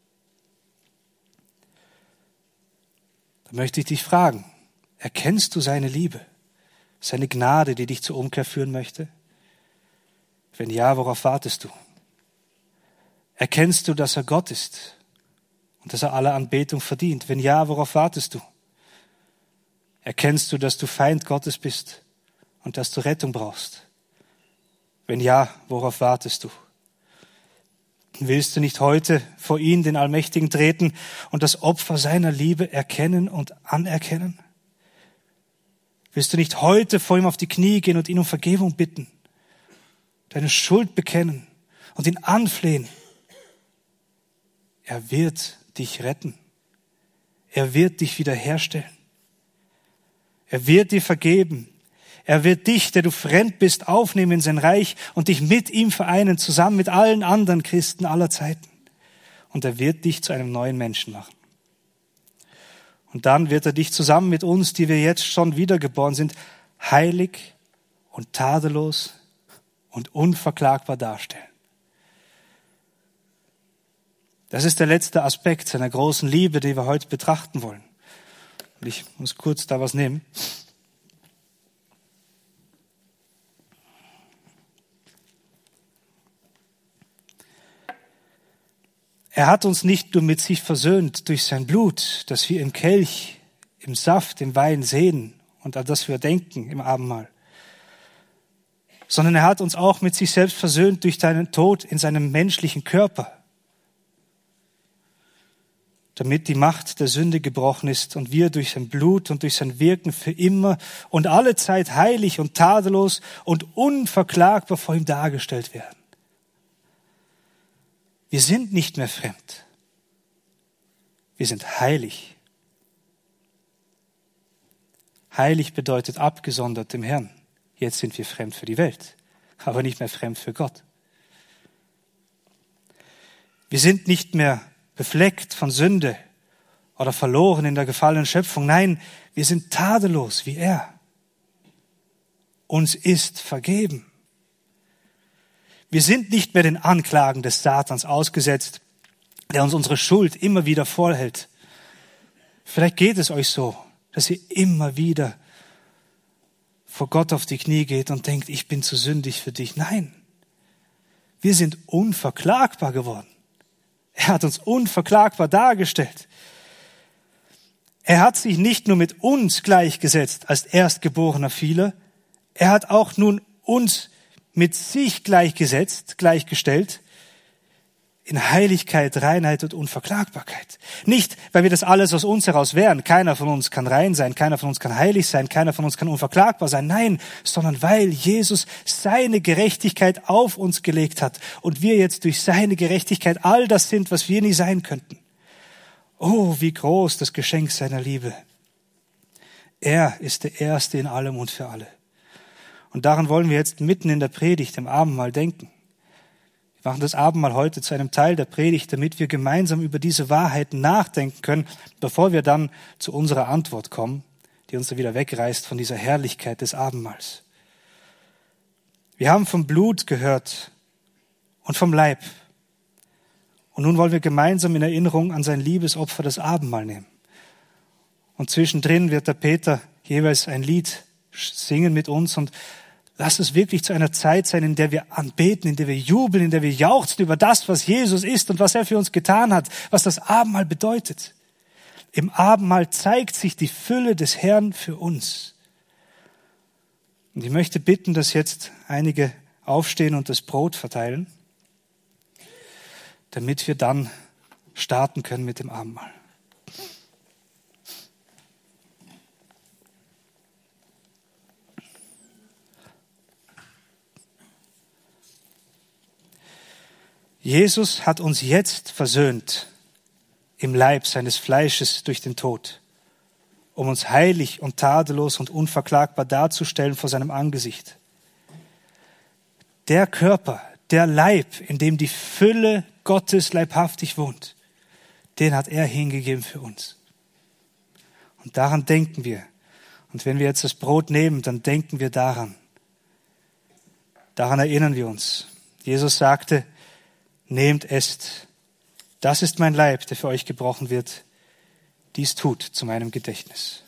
Da möchte ich dich fragen, erkennst du seine Liebe, seine Gnade, die dich zur Umkehr führen möchte? Wenn ja, worauf wartest du? Erkennst du, dass er Gott ist und dass er alle Anbetung verdient? Wenn ja, worauf wartest du? Erkennst du, dass du Feind Gottes bist und dass du Rettung brauchst? Wenn ja, worauf wartest du? Willst du nicht heute vor ihn, den Allmächtigen, treten und das Opfer seiner Liebe erkennen und anerkennen? Willst du nicht heute vor ihm auf die Knie gehen und ihn um Vergebung bitten, deine Schuld bekennen und ihn anflehen? Er wird dich retten. Er wird dich wiederherstellen. Er wird dir vergeben. Er wird dich, der du fremd bist, aufnehmen in sein Reich und dich mit ihm vereinen, zusammen mit allen anderen Christen aller Zeiten. Und er wird dich zu einem neuen Menschen machen. Und dann wird er dich zusammen mit uns, die wir jetzt schon wiedergeboren sind, heilig und tadellos und unverklagbar darstellen. Das ist der letzte Aspekt seiner großen Liebe, die wir heute betrachten wollen. Und ich muss kurz da was nehmen. Er hat uns nicht nur mit sich versöhnt durch sein Blut, das wir im Kelch, im Saft, im Wein sehen und an das wir denken im Abendmahl, sondern er hat uns auch mit sich selbst versöhnt durch seinen Tod in seinem menschlichen Körper, damit die Macht der Sünde gebrochen ist und wir durch sein Blut und durch sein Wirken für immer und alle Zeit heilig und tadellos und unverklagbar vor ihm dargestellt werden. Wir sind nicht mehr fremd. Wir sind heilig. Heilig bedeutet abgesondert dem Herrn. Jetzt sind wir fremd für die Welt, aber nicht mehr fremd für Gott. Wir sind nicht mehr befleckt von Sünde oder verloren in der gefallenen Schöpfung. Nein, wir sind tadellos wie er. Uns ist vergeben. Wir sind nicht mehr den Anklagen des Satans ausgesetzt, der uns unsere Schuld immer wieder vorhält. Vielleicht geht es euch so, dass ihr immer wieder vor Gott auf die Knie geht und denkt, ich bin zu sündig für dich. Nein, wir sind unverklagbar geworden. Er hat uns unverklagbar dargestellt. Er hat sich nicht nur mit uns gleichgesetzt als Erstgeborener vieler, er hat auch nun uns mit sich gleichgesetzt, gleichgestellt, in Heiligkeit, Reinheit und Unverklagbarkeit. Nicht, weil wir das alles aus uns heraus wären. Keiner von uns kann rein sein, keiner von uns kann heilig sein, keiner von uns kann unverklagbar sein. Nein, sondern weil Jesus seine Gerechtigkeit auf uns gelegt hat und wir jetzt durch seine Gerechtigkeit all das sind, was wir nie sein könnten. Oh, wie groß das Geschenk seiner Liebe. Er ist der Erste in allem und für alle. Und daran wollen wir jetzt mitten in der Predigt, im Abendmahl denken. Wir machen das Abendmahl heute zu einem Teil der Predigt, damit wir gemeinsam über diese Wahrheiten nachdenken können, bevor wir dann zu unserer Antwort kommen, die uns dann wieder wegreißt von dieser Herrlichkeit des Abendmahls. Wir haben vom Blut gehört und vom Leib. Und nun wollen wir gemeinsam in Erinnerung an sein Liebesopfer das Abendmahl nehmen. Und zwischendrin wird der Peter jeweils ein Lied singen mit uns und lass es wirklich zu einer Zeit sein, in der wir anbeten, in der wir jubeln, in der wir jauchzen über das, was Jesus ist und was er für uns getan hat, was das Abendmahl bedeutet. Im Abendmahl zeigt sich die Fülle des Herrn für uns. Und ich möchte bitten, dass jetzt einige aufstehen und das Brot verteilen, damit wir dann starten können mit dem Abendmahl. Jesus hat uns jetzt versöhnt im Leib seines Fleisches durch den Tod, um uns heilig und tadellos und unverklagbar darzustellen vor seinem Angesicht. Der Körper, der Leib, in dem die Fülle Gottes leibhaftig wohnt, den hat er hingegeben für uns. Und daran denken wir. Und wenn wir jetzt das Brot nehmen, dann denken wir daran. Daran erinnern wir uns. Jesus sagte, nehmt, esst. Das ist mein Leib, der für euch gebrochen wird. Dies tut zu meinem Gedächtnis.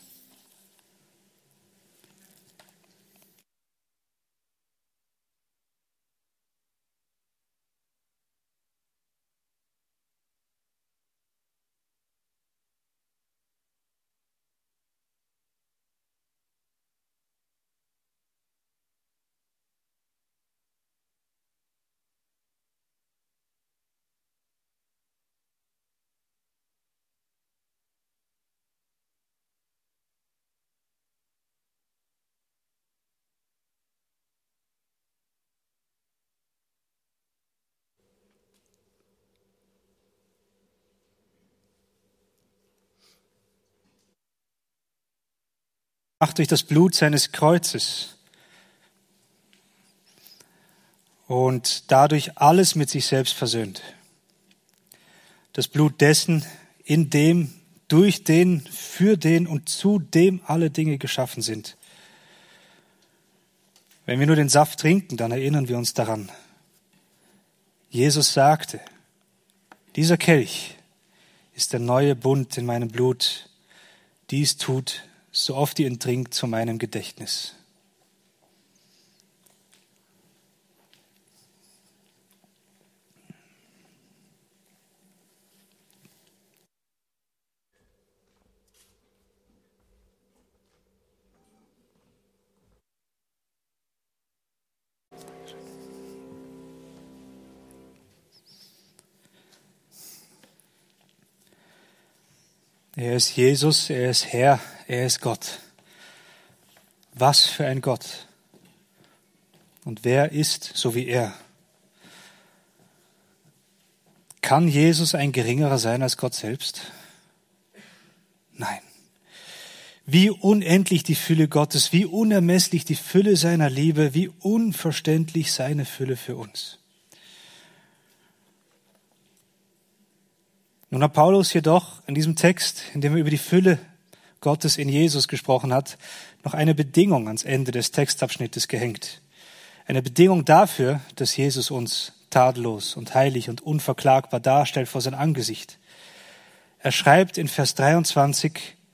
durch das Blut seines Kreuzes und dadurch alles mit sich selbst versöhnt. Das Blut dessen, in dem, durch den, für den und zu dem alle Dinge geschaffen sind. Wenn wir nur den Saft trinken, dann erinnern wir uns daran. Jesus sagte, dieser Kelch ist der neue Bund in meinem Blut. Dies tut, so oft ihr ihn trinkt, zu meinem Gedächtnis. Er ist Jesus, er ist Herr, er ist Gott. Was für ein Gott. Und wer ist so wie er? Kann Jesus ein geringerer sein als Gott selbst? Nein. Wie unendlich die Fülle Gottes, wie unermesslich die Fülle seiner Liebe, wie unverständlich seine Fülle für uns. Nun hat Paulus jedoch in diesem Text, in dem er über die Fülle Gottes in Jesus gesprochen hat, noch eine Bedingung ans Ende des Textabschnittes gehängt. Eine Bedingung dafür, dass Jesus uns tadellos und heilig und unverklagbar darstellt vor sein Angesicht. Er schreibt in Vers dreiundzwanzig,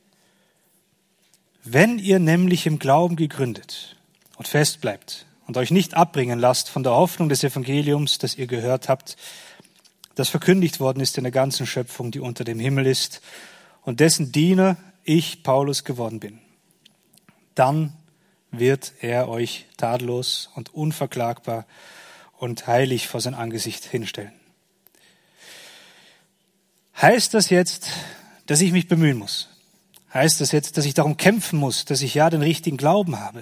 wenn ihr nämlich im Glauben gegründet und fest bleibt und euch nicht abbringen lasst von der Hoffnung des Evangeliums, das ihr gehört habt, das verkündigt worden ist in der ganzen Schöpfung, die unter dem Himmel ist und dessen Diener ich, Paulus, geworden bin. Dann wird er euch tadellos und unverklagbar und heilig vor sein Angesicht hinstellen. Heißt das jetzt, dass ich mich bemühen muss? Heißt das jetzt, dass ich darum kämpfen muss, dass ich ja den richtigen Glauben habe?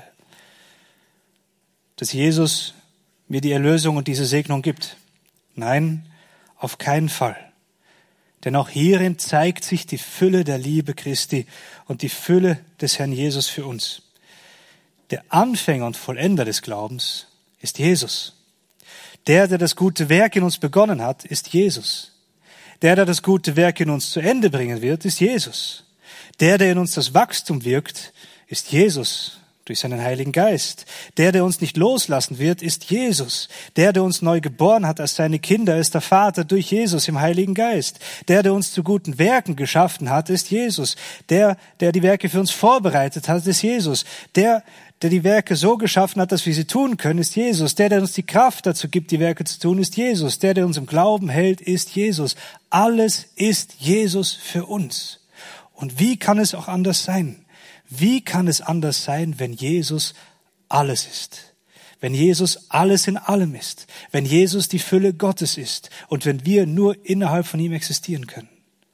Dass Jesus mir die Erlösung und diese Segnung gibt? Nein, auf keinen Fall. Denn auch hierin zeigt sich die Fülle der Liebe Christi und die Fülle des Herrn Jesus für uns. Der Anfänger und Vollender des Glaubens ist Jesus. Der, der das gute Werk in uns begonnen hat, ist Jesus. Der, der das gute Werk in uns zu Ende bringen wird, ist Jesus. Der, der in uns das Wachstum wirkt, ist Jesus durch seinen Heiligen Geist. Der, der uns nicht loslassen wird, ist Jesus. Der, der uns neu geboren hat als seine Kinder, ist der Vater durch Jesus im Heiligen Geist. Der, der uns zu guten Werken geschaffen hat, ist Jesus. Der, der die Werke für uns vorbereitet hat, ist Jesus. Der, der die Werke so geschaffen hat, dass wir sie tun können, ist Jesus. Der, der uns die Kraft dazu gibt, die Werke zu tun, ist Jesus. Der, der uns im Glauben hält, ist Jesus. Alles ist Jesus für uns. Und wie kann es auch anders sein? Wie kann es anders sein, wenn Jesus alles ist? Wenn Jesus alles in allem ist? Wenn Jesus die Fülle Gottes ist? Und wenn wir nur innerhalb von ihm existieren können?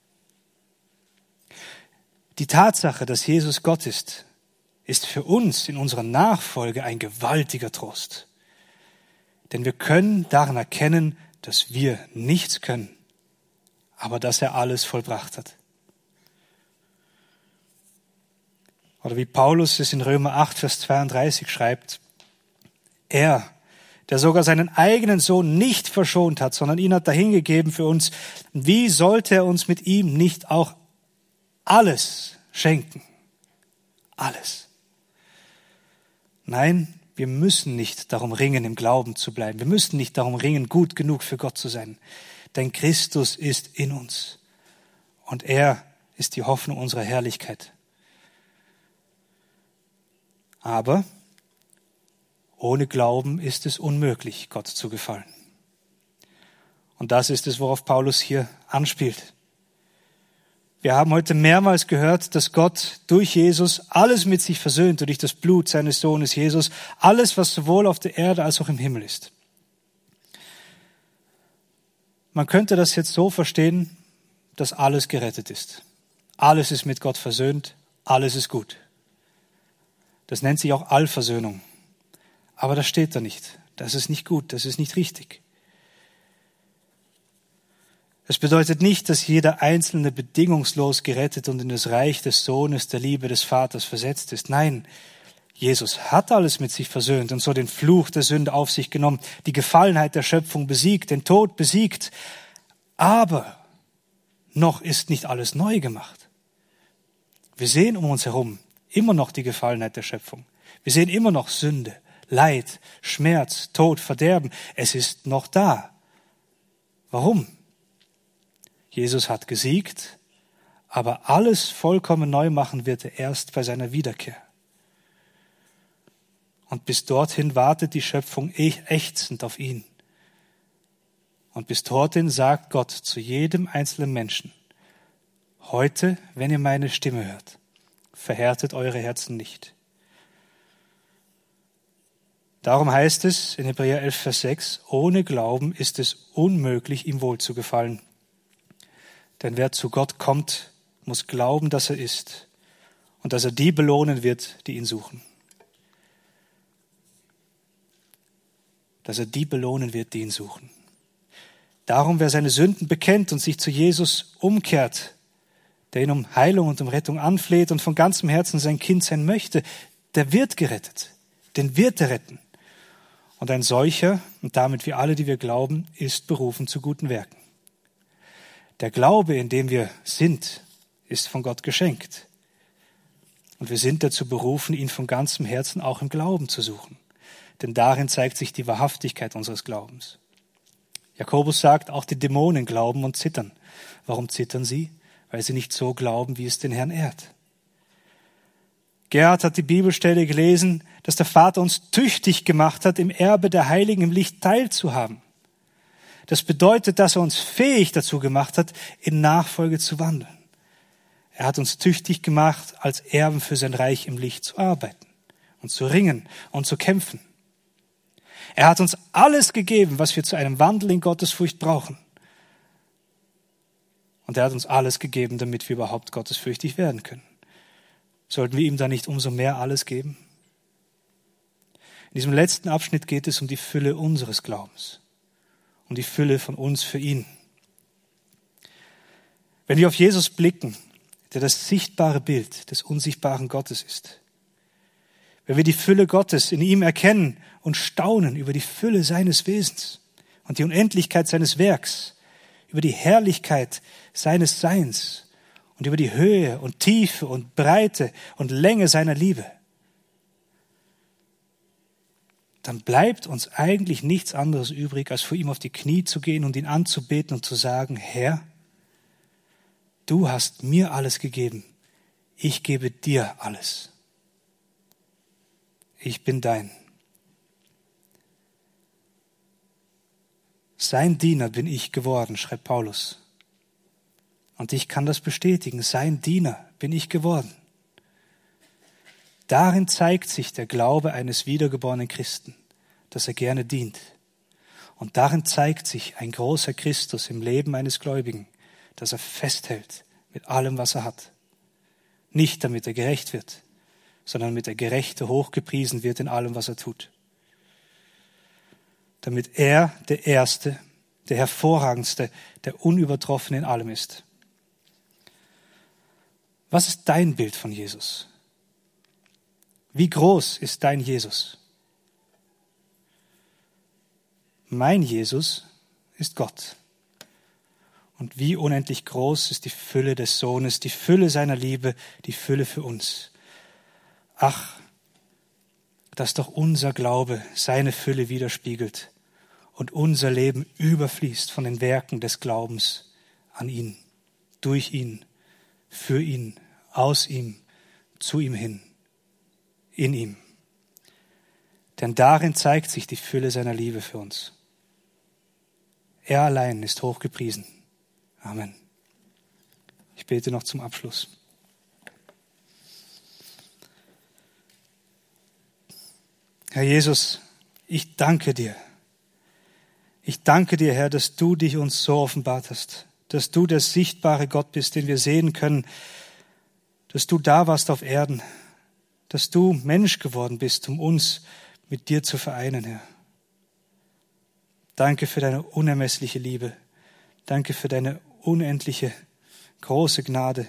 Die Tatsache, dass Jesus Gott ist, ist für uns in unserer Nachfolge ein gewaltiger Trost. Denn wir können daran erkennen, dass wir nichts können, aber dass er alles vollbracht hat. Oder wie Paulus es in Römer acht, Vers zweiunddreißig schreibt, er, der sogar seinen eigenen Sohn nicht verschont hat, sondern ihn hat dahingegeben für uns, wie sollte er uns mit ihm nicht auch alles schenken? Alles. Nein, wir müssen nicht darum ringen, im Glauben zu bleiben. Wir müssen nicht darum ringen, gut genug für Gott zu sein. Denn Christus ist in uns. Und er ist die Hoffnung unserer Herrlichkeit. Aber ohne Glauben ist es unmöglich, Gott zu gefallen. Und das ist es, worauf Paulus hier anspielt. Wir haben heute mehrmals gehört, dass Gott durch Jesus alles mit sich versöhnt, durch das Blut seines Sohnes Jesus, alles, was sowohl auf der Erde als auch im Himmel ist. Man könnte das jetzt so verstehen, dass alles gerettet ist. Alles ist mit Gott versöhnt, alles ist gut. Das nennt sich auch Allversöhnung. Aber das steht da nicht. Das ist nicht gut, das ist nicht richtig. Das bedeutet nicht, dass jeder Einzelne bedingungslos gerettet und in das Reich des Sohnes, der Liebe des Vaters versetzt ist. Nein, Jesus hat alles mit sich versöhnt und so den Fluch der Sünde auf sich genommen, die Gefallenheit der Schöpfung besiegt, den Tod besiegt. Aber noch ist nicht alles neu gemacht. Wir sehen um uns herum immer noch die Gefallenheit der Schöpfung. Wir sehen immer noch Sünde, Leid, Schmerz, Tod, Verderben. Es ist noch da. Warum? Jesus hat gesiegt, aber alles vollkommen neu machen wird er erst bei seiner Wiederkehr. Und bis dorthin wartet die Schöpfung ächzend auf ihn. Und bis dorthin sagt Gott zu jedem einzelnen Menschen: Heute, wenn ihr meine Stimme hört, verhärtet eure Herzen nicht. Darum heißt es in Hebräer elf, Vers sechs, ohne Glauben ist es unmöglich, ihm wohlzugefallen. Denn wer zu Gott kommt, muss glauben, dass er ist und dass er die belohnen wird, die ihn suchen. Dass er die belohnen wird, die ihn suchen. Darum, wer seine Sünden bekennt und sich zu Jesus umkehrt, der ihn um Heilung und um Rettung anfleht und von ganzem Herzen sein Kind sein möchte, der wird gerettet. Den wird er retten. Und ein solcher, und damit wir alle, die wir glauben, ist berufen zu guten Werken. Der Glaube, in dem wir sind, ist von Gott geschenkt. Und wir sind dazu berufen, ihn von ganzem Herzen auch im Glauben zu suchen. Denn darin zeigt sich die Wahrhaftigkeit unseres Glaubens. Jakobus sagt, auch die Dämonen glauben und zittern. Warum zittern sie? Weil sie nicht so glauben, wie es den Herrn ehrt. Gerhard hat die Bibelstelle gelesen, dass der Vater uns tüchtig gemacht hat, im Erbe der Heiligen im Licht teilzuhaben. Das bedeutet, dass er uns fähig dazu gemacht hat, in Nachfolge zu wandeln. Er hat uns tüchtig gemacht, als Erben für sein Reich im Licht zu arbeiten und zu ringen und zu kämpfen. Er hat uns alles gegeben, was wir zu einem Wandel in Gottesfurcht brauchen. Und er hat uns alles gegeben, damit wir überhaupt gottesfürchtig werden können. Sollten wir ihm da nicht umso mehr alles geben? In diesem letzten Abschnitt geht es um die Fülle unseres Glaubens, um die Fülle von uns für ihn. Wenn wir auf Jesus blicken, der das sichtbare Bild des unsichtbaren Gottes ist, wenn wir die Fülle Gottes in ihm erkennen und staunen über die Fülle seines Wesens und die Unendlichkeit seines Werks, über die Herrlichkeit seines Seins und über die Höhe und Tiefe und Breite und Länge seiner Liebe, dann bleibt uns eigentlich nichts anderes übrig, als vor ihm auf die Knie zu gehen und ihn anzubeten und zu sagen: Herr, du hast mir alles gegeben, ich gebe dir alles. Ich bin dein. Sein Diener bin ich geworden, schreibt Paulus. Und ich kann das bestätigen, sein Diener bin ich geworden. Darin zeigt sich der Glaube eines wiedergeborenen Christen, dass er gerne dient. Und darin zeigt sich ein großer Christus im Leben eines Gläubigen, dass er festhält mit allem, was er hat. Nicht damit er gerecht wird, sondern damit der Gerechte hochgepriesen wird in allem, was er tut. Damit er der Erste, der Hervorragendste, der Unübertroffene in allem ist. Was ist dein Bild von Jesus? Wie groß ist dein Jesus? Mein Jesus ist Gott. Und wie unendlich groß ist die Fülle des Sohnes, die Fülle seiner Liebe, die Fülle für uns. Ach, dass doch unser Glaube seine Fülle widerspiegelt und unser Leben überfließt von den Werken des Glaubens an ihn, durch ihn, für ihn, aus ihm, zu ihm hin, in ihm. Denn darin zeigt sich die Fülle seiner Liebe für uns. Er allein ist hochgepriesen. Amen. Ich bete noch zum Abschluss. Herr Jesus, ich danke dir. Ich danke dir, Herr, dass du dich uns so offenbart hast, dass du der sichtbare Gott bist, den wir sehen können, dass du da warst auf Erden, dass du Mensch geworden bist, um uns mit dir zu vereinen, Herr. Danke für deine unermessliche Liebe. Danke für deine unendliche, große Gnade.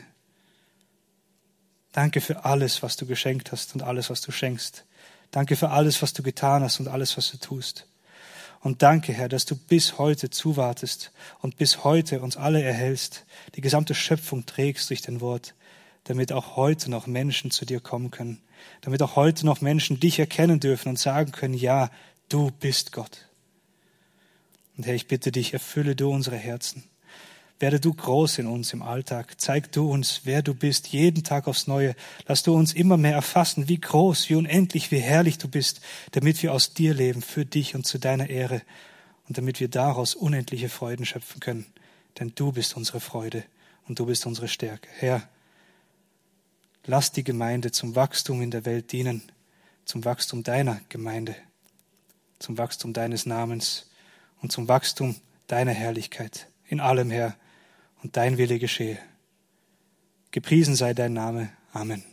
Danke für alles, was du geschenkt hast und alles, was du schenkst. Danke für alles, was du getan hast und alles, was du tust. Und danke, Herr, dass du bis heute zuwartest und bis heute uns alle erhältst, die gesamte Schöpfung trägst durch dein Wort, damit auch heute noch Menschen zu dir kommen können, damit auch heute noch Menschen dich erkennen dürfen und sagen können, ja, du bist Gott. Und Herr, ich bitte dich, erfülle du unsere Herzen. Werde du groß in uns im Alltag. Zeig du uns, wer du bist, jeden Tag aufs Neue. Lass du uns immer mehr erfassen, wie groß, wie unendlich, wie herrlich du bist, damit wir aus dir leben, für dich und zu deiner Ehre und damit wir daraus unendliche Freuden schöpfen können. Denn du bist unsere Freude und du bist unsere Stärke. Herr, lass die Gemeinde zum Wachstum in der Welt dienen, zum Wachstum deiner Gemeinde, zum Wachstum deines Namens und zum Wachstum deiner Herrlichkeit. In allem, Herr, und dein Wille geschehe. Gepriesen sei dein Name. Amen.